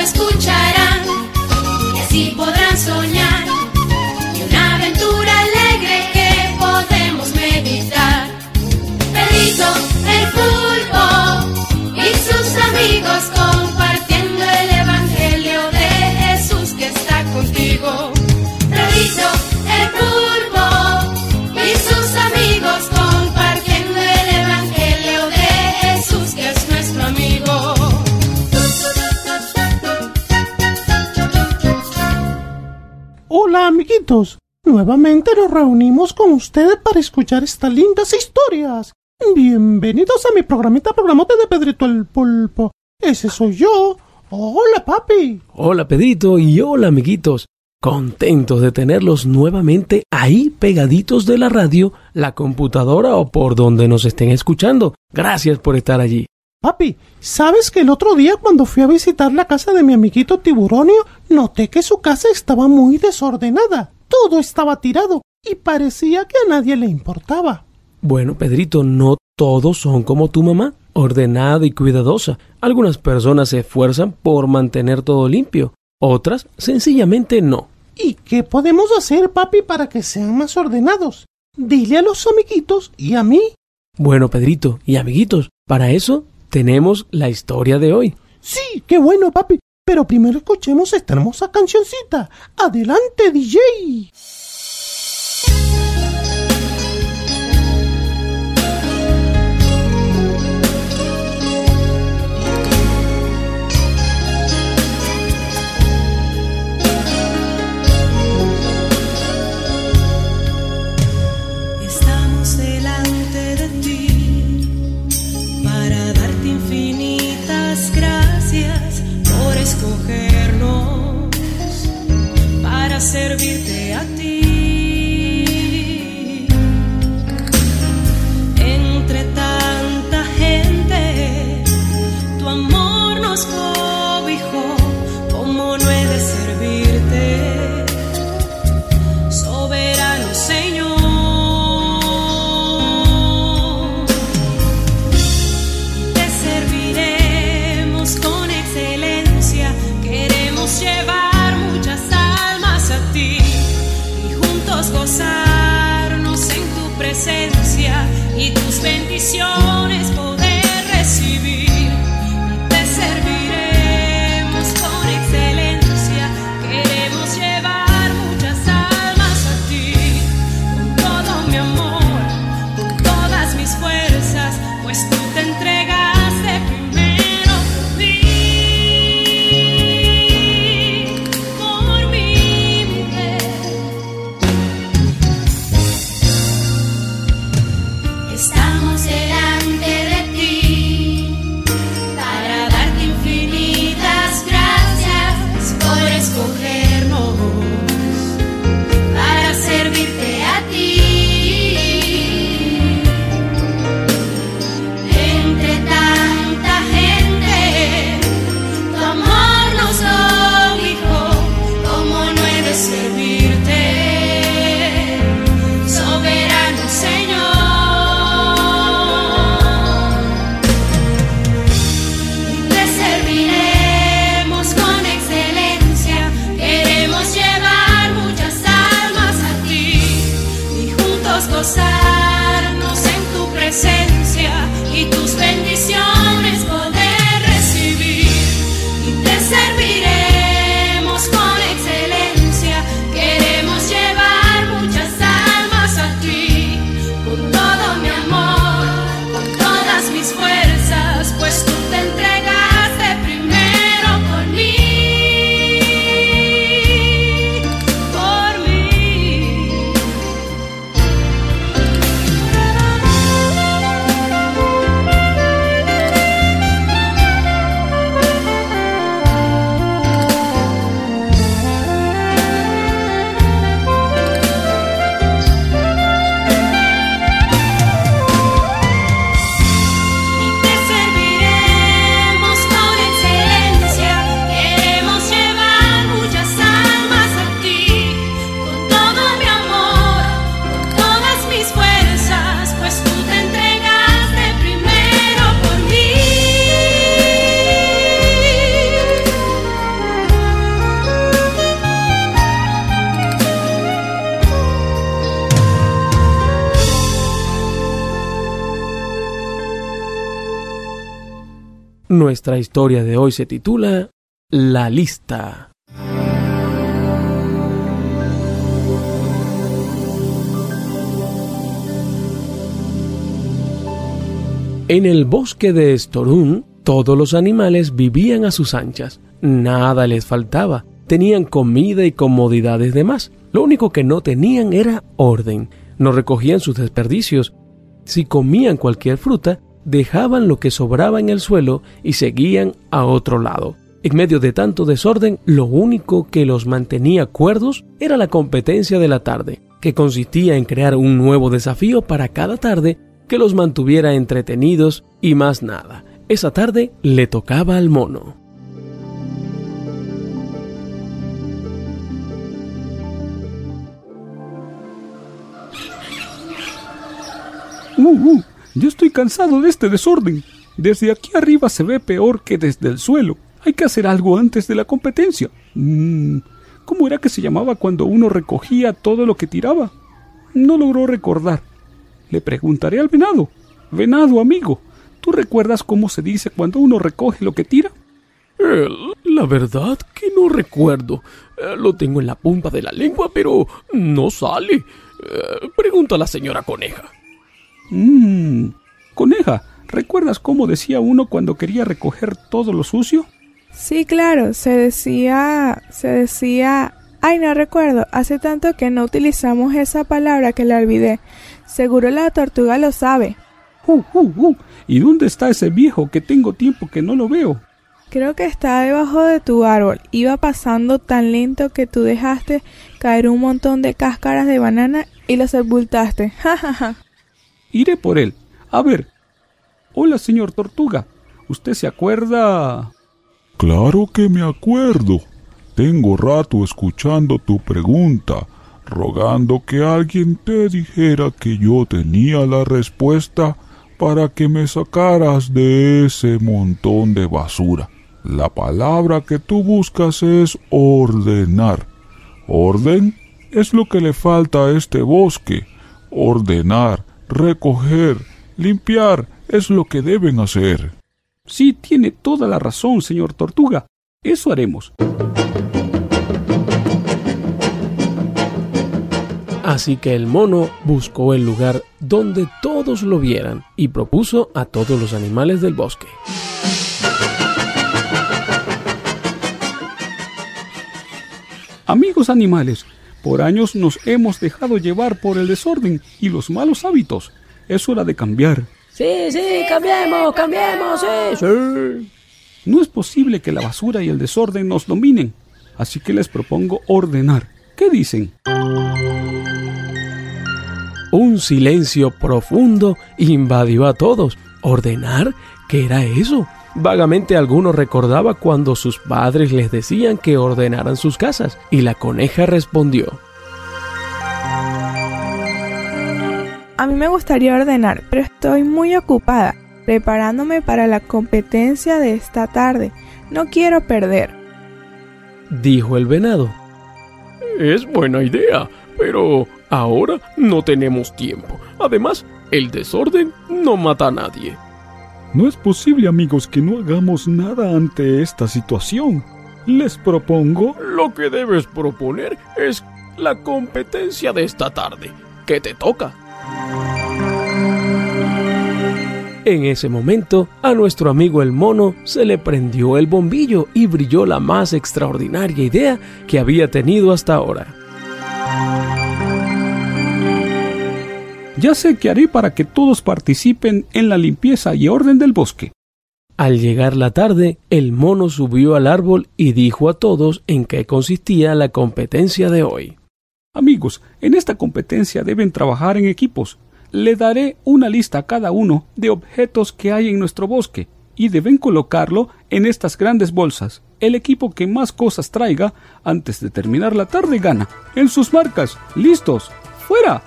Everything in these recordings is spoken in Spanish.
escucharán y así podrán soñar y una aventura alegre que podemos meditar. Pedrito el pulpo y sus amigos compartiendo el evangelio de Jesús que está contigo. Pedrito el pulpo y sus amigos compartiendo el evangelio de Jesús que es nuestro amigo. Hola amiguitos, nuevamente nos reunimos con ustedes para escuchar estas lindas historias. Bienvenidos a mi programote de Pedrito el Pulpo. Ese soy yo. Hola papi. Hola Pedrito y hola amiguitos. Contentos de tenerlos nuevamente ahí pegaditos de la radio, la computadora o por donde nos estén escuchando. Gracias por estar allí. Papi, ¿sabes que el otro día cuando fui a visitar la casa de mi amiguito Tiburonio, noté que su casa estaba muy desordenada? Todo estaba tirado y parecía que a nadie le importaba. Bueno, Pedrito, no todos son como tu mamá, ordenada y cuidadosa. Algunas personas se esfuerzan por mantener todo limpio, otras sencillamente no. ¿Y qué podemos hacer, papi, para que sean más ordenados? Dile a los amiguitos y a mí. Bueno, Pedrito y amiguitos, para eso tenemos la historia de hoy. Sí, qué bueno, papi. Pero primero escuchemos esta hermosa cancioncita. ¡Adelante, DJ! Estamos delante de ti para darte infinitas gracias por escogernos, para servirte a ti. Entre tanta gente, tu amor nos cobijó, ¿cómo no he de servirte, soberano Señor? Te serviremos con excelencia, queremos llevar muchas almas a ti y juntos gozarnos en tu presencia y tus bendiciones poder recibir. Te serviremos con excelencia, queremos llevar muchas almas a ti, con todo mi amor, con todas mis fuerzas, pues tú te entregaste primero por mí, mujer. Estamos delante de ti para darte infinitas gracias por escogernos, para servirte a ti. Entre tanta gente, tu amor nos cobijó, ¿cómo no he de servirte, soberano Señor? Te serviremos con excelencia, queremos llevar muchas almas a ti y juntos gozarnos en tu presencia y tus bendiciones poder recibir. Y te serviremos con excelencia, queremos llevar muchas almas a ti, con todo mi amor, con todas mis fuerzas, pues tú te entregaste primero por mí, por mí. Nuestra historia de hoy se titula La Lista. En el bosque de Estorún, todos los animales vivían a sus anchas. Nada les faltaba. Tenían comida y comodidades de más. Lo único que no tenían era orden. No recogían sus desperdicios. Si comían cualquier fruta, dejaban lo que sobraba en el suelo y seguían a otro lado. En medio de tanto desorden, lo único que los mantenía cuerdos era la competencia de la tarde, que consistía en crear un nuevo desafío para cada tarde que los mantuviera entretenidos y más nada. Esa tarde le tocaba al mono. Yo estoy cansado de este desorden. Desde aquí arriba se ve peor que desde el suelo. Hay que hacer algo antes de la competencia. ¿Cómo era que se llamaba cuando uno recogía todo lo que tiraba? No logró recordar. Le preguntaré al venado. Venado, amigo, ¿tú recuerdas cómo se dice cuando uno recoge lo que tira? La verdad que no recuerdo. Lo tengo en la punta de la lengua, pero no sale. Pregunta a la señora Coneja. Coneja, ¿recuerdas cómo decía uno cuando quería recoger todo lo sucio? Sí, claro, se decía... Ay, no recuerdo, hace tanto que no utilizamos esa palabra que la olvidé. Seguro la tortuga lo sabe. ¿Y dónde está ese viejo que tengo tiempo que no lo veo? Creo que está debajo de tu árbol. Iba pasando tan lento que tú dejaste caer un montón de cáscaras de banana y lo sepultaste. Iré por él. A ver. Hola, señor Tortuga. ¿Usted se acuerda? Claro que me acuerdo. Tengo rato escuchando tu pregunta, rogando que alguien te dijera que yo tenía la respuesta para que me sacaras de ese montón de basura. La palabra que tú buscas es ordenar. Orden es lo que le falta a este bosque. Ordenar, recoger, limpiar es lo que deben hacer. Sí, tiene toda la razón, señor Tortuga. Eso haremos. Así que el mono buscó el lugar donde todos lo vieran y propuso a todos los animales del bosque. Amigos animales, por años nos hemos dejado llevar por el desorden y los malos hábitos. Es hora de cambiar. Sí, cambiemos, sí. No es posible que la basura y el desorden nos dominen, así que les propongo ordenar. ¿Qué dicen? Un silencio profundo invadió a todos. ¿Ordenar? ¿Qué era eso? Vagamente alguno recordaba cuando sus padres les decían que ordenaran sus casas, y la coneja respondió: A mí me gustaría ordenar, pero estoy muy ocupada, preparándome para la competencia de esta tarde. No quiero perder. Dijo el venado. Es buena idea, pero ahora no tenemos tiempo. Además, el desorden no mata a nadie. No es posible, amigos, que no hagamos nada ante esta situación. Les propongo... Lo que debes proponer es la competencia de esta tarde. ¿Qué te toca? En ese momento, a nuestro amigo el mono se le prendió el bombillo y brilló la más extraordinaria idea que había tenido hasta ahora. Ya sé qué haré para que todos participen en la limpieza y orden del bosque. Al llegar la tarde, el mono subió al árbol y dijo a todos en qué consistía la competencia de hoy. Amigos, en esta competencia deben trabajar en equipos. Le daré una lista a cada uno de objetos que hay en nuestro bosque y deben colocarlo en estas grandes bolsas. El equipo que más cosas traiga antes de terminar la tarde gana. En sus marcas, listos, ¡fuera!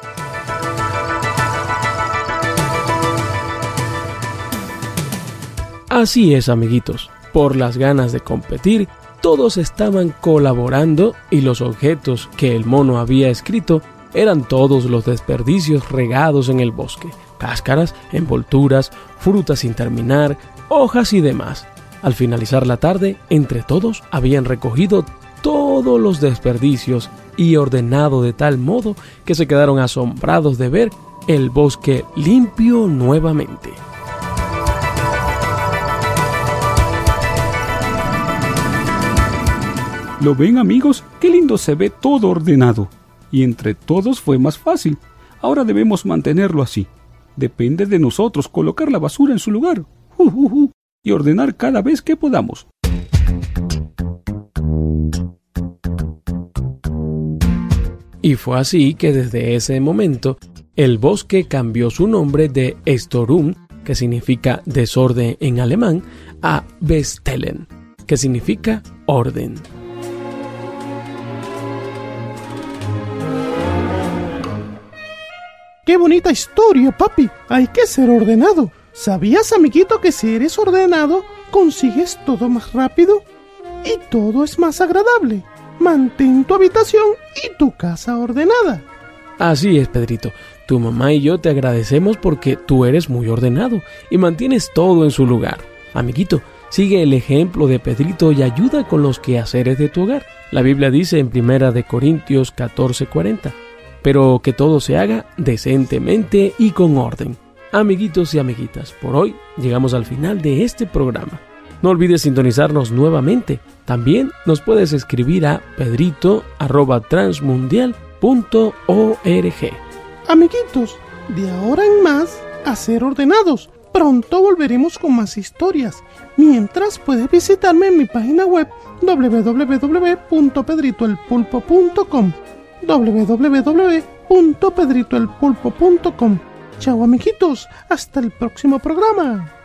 Así es, amiguitos. Por las ganas de competir, todos estaban colaborando y los objetos que el mono había escrito eran todos los desperdicios regados en el bosque. Cáscaras, envolturas, frutas sin terminar, hojas y demás. Al finalizar la tarde, entre todos habían recogido todos los desperdicios y ordenado de tal modo que se quedaron asombrados de ver el bosque limpio nuevamente. ¿Lo ven, amigos? ¡Qué lindo se ve todo ordenado! Y entre todos fue más fácil. Ahora debemos mantenerlo así. Depende de nosotros colocar la basura en su lugar. Y ordenar cada vez que podamos. Y fue así que desde ese momento el bosque cambió su nombre de Storum, que significa desorden en alemán, a Bestellen, que significa orden. ¡Qué bonita historia, papi! Hay que ser ordenado. ¿Sabías, amiguito, que si eres ordenado, consigues todo más rápido? Y todo es más agradable. Mantén tu habitación y tu casa ordenada. Así es, Pedrito. Tu mamá y yo te agradecemos porque tú eres muy ordenado y mantienes todo en su lugar. Amiguito, sigue el ejemplo de Pedrito y ayuda con los quehaceres de tu hogar. La Biblia dice en 1 Corintios 14:40, pero que todo se haga decentemente y con orden. Amiguitos y amiguitas, por hoy llegamos al final de este programa. No olvides sintonizarnos nuevamente. También nos puedes escribir a pedrito@transmundial.org. Amiguitos, de ahora en más, a ser ordenados. Pronto volveremos con más historias. Mientras, puedes visitarme en mi página web www.pedritoelpulpo.com www.pedritoelpulpo.com. Chao, amiguitos, hasta el próximo programa.